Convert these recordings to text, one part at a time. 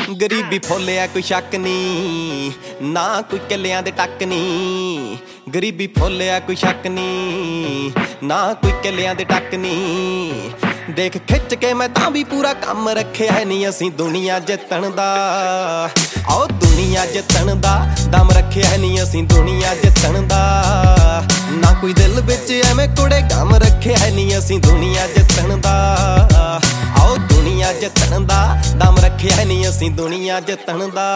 गरीबी फोलिया कोई शक नी, ना कोई किलियां दे टक नी। गरीबी फोलिया कोई शक नी, ना कोई किलियां दे टक नी। देख खिच के मैं तां भी पूरा काम रखे है नी असीं दुनिया जितण दा। आओ दुनिया जितण दा दम रखे है नी असीं दुनिया जितण दा। ना कोई दिल विच एवें कुड़े गम रखे है नी असीं दुनिया जितण दा। आओ दुनिया जितण दा दम रखे है नी असीं दुनिया जितण दा।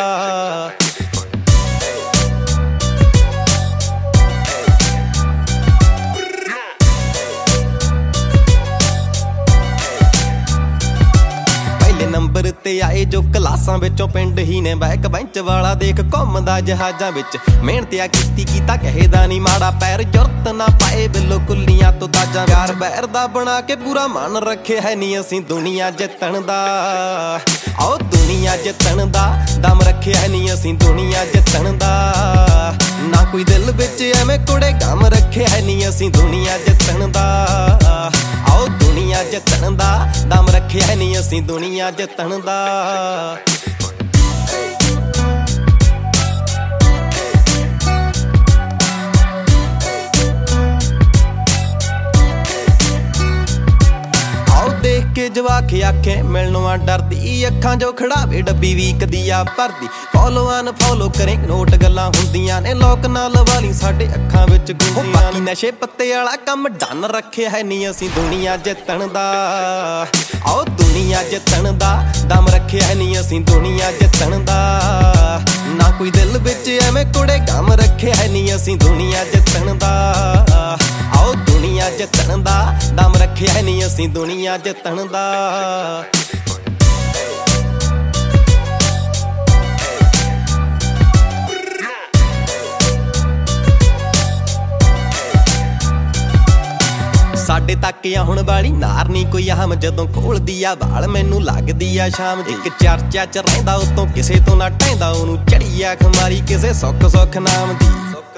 नंबर ते आए जो क्लासां विचों पिंड ही ने बैक बेंच वाला देख घुमदा जहाजां विच। मेहनतिया कीता कहे दा नी माड़ा पैर जुरत ना पाए बिलो कुल्लियां तो ताजा। प्यार बैर दा बना के पूरा मन रखे है नी असीं दुनिया जितण दा। आओ दुनिया जितण दा दम रखे है नी असीं दुनिया जितण दा। ना कोई दिल विच एवें कुड़े गम रखे है नी असीं दुनिया जितण दा। आओ दुनिया जितण दा दम रखे है नी असीं दुनिया जितण दा। के जवाक आखे मिलनों डरदी अखां जो खड़ावे डब्बी वीकदी आ भरदी। फॉलो अनफॉलो करें नोट गल्लां हुंदियां ने लोक ना लवाली साडे अखां विच गुंदियां। बाकी नशे पत्ते वाला कम डन रखे है नी असीं दुनिया जितण दा। आओ दुनिया जितण दा दम रखे है नी असीं दुनिया जितण दा। ना कोई दिल विच एवें कुड़े गम रखे है नी असीं दुनिया जितण दा। आओ दुनिया जितण दा दम रखे है नी असीं दुनिया जितण दा। साडे तक आ हुण वाली नार नी कोई आम जदों खोलदी आ बाल मैनू लगदी आ शाम। एक चर्चा च रहिंदा उतों किसे तो ना टहिंदा ओनू चढ़ी आ खमारी किसे सुख सुख नाम दी।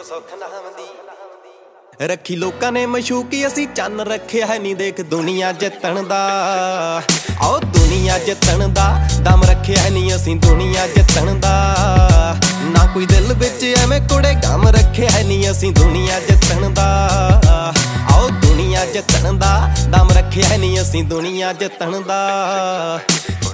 रखी लोकां ने मशूकी असीं चन्न रखे है नी देख दुनिया जितण दा। आओ दुनिया जितण दा दम रखे है नी असीं दुनिया जितण दा। ना कोई दिल विच एवें कुड़े गम रखे है नी असीं दुनिया जितण दा। आओ दुनिया जितण दा दम रखे है नी असीं दुनिया जितण दा।